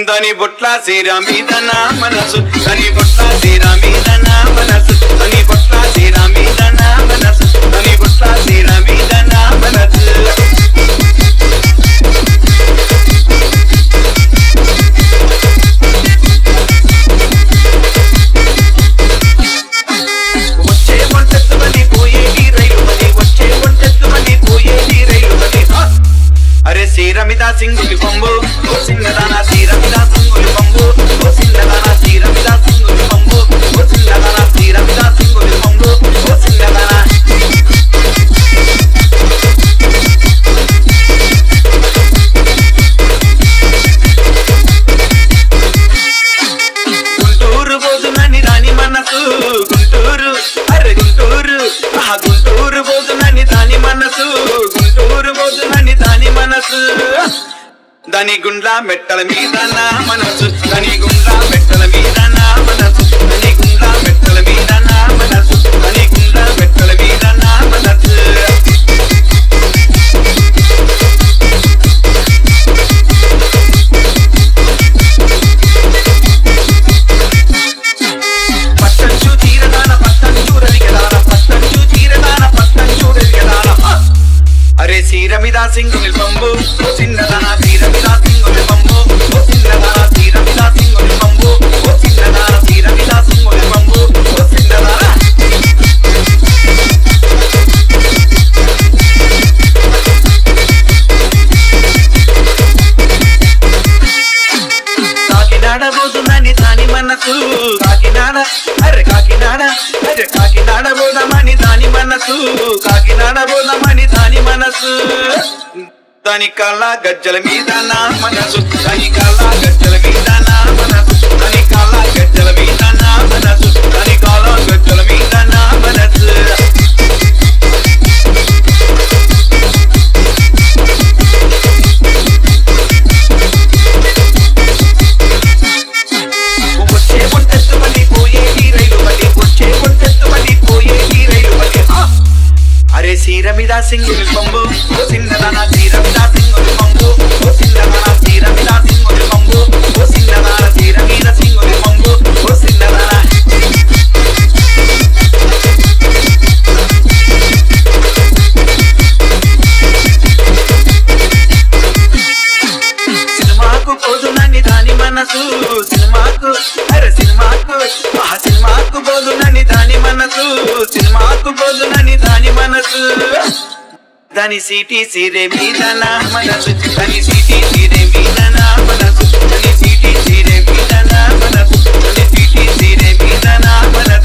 దాని బొట్ల సీర మీద నా మనసు దాని బొట్ల సీర మీద నా మనసు దాని బొట్ల సీర మీద నా మనసు దాని బొట్ల సీర మీద నా మనసు వచ్చే ఒంటెత్తుమని పోయేది రైలు అని వచ్చే ఒంటెత్తుమని పోయేది రైలు అని అరే సీరమిద సింగులి పంబు ఓ సిన్నదాన సీరమిద సింగులి పంబు ఓ సిన్నదాన సీరమిద సింగులి పంబు ఓ సిన్నదాన సీరమిద సింగులి పంబు ఓ సిన్నదాన గుంటూరు బోధునని దాని మనసు గుంటూరు అరే గుంటూరు ఆ గుంటూరు బోధునని దాని మనసు గుంటూరు బోధునని దాని మనసు దాని గుండ్ల మెట్టల మీద నా మనసు దాని గుండ్ల మెట్టల మీద నా మనసు దాని గుండ్ల మెట్టల మీద నా మనసు దాని గుండ్ల మెట్టల మీద నా మనసు పట్టంచు తీరదాన పట్టంచు రలిగదాన పట్టంచు తీరదాన పట్టంచు రలిగదాన అరే సీరమిద సింగులి పంబు ఓ చిన్నదాన సీరమిద సింగులి పంబు ఓ చిన్నదాన సీరమిద సింగులి పంబు ఓ చిన్నదాన సీరమిద సింగులి పంబు ఓ చిన్నదాన కాకినాడ బోధునని దాని మనసు కాకినాడ అరే కాకినాడ అరే కాకినాడ బోధమని దాని మనసు కాకినాడ బోధమని దాని మనసు దాని కళ్ళ గజ్జల మీద నా మనసు దాని కళ్ళ గజ్జల మీద నా మనసు దాని కళ్ళ గజ్జల మీద నా మనసు దాని కళ్ళ గజ్జల మీద నా మనసు వచ్చే ఒంటెత్తుమని పోయేది రైలు అని వచ్చే ఒంటెత్తుమని పోయేది రైలు అని అరే సీరమిద సింగులి పంబు ఓ సిన్నదాన సీరమిద సింగులి పంబు ఓ సిన్నదాన సీరమిద సింగులి పంబు ఓ సిన్నదాన సీరమిద సింగులి పంబు ఓ సిన్నదాన సినిమాకు పోదునని దాని మనసు సినిమాకు అరే సినిమాకు ఆ సినిమాకు పోదునని దాని మనసు సినిమాకు పోదునని దాని మనసు దాని సిటీ సీరే మీద నా మనసు దాని సిటీ సీరే మీద నా మనసు దాని సిటీ సీరే మీద నా మనసు దాని సిటీ సీరే మీద నా మనసు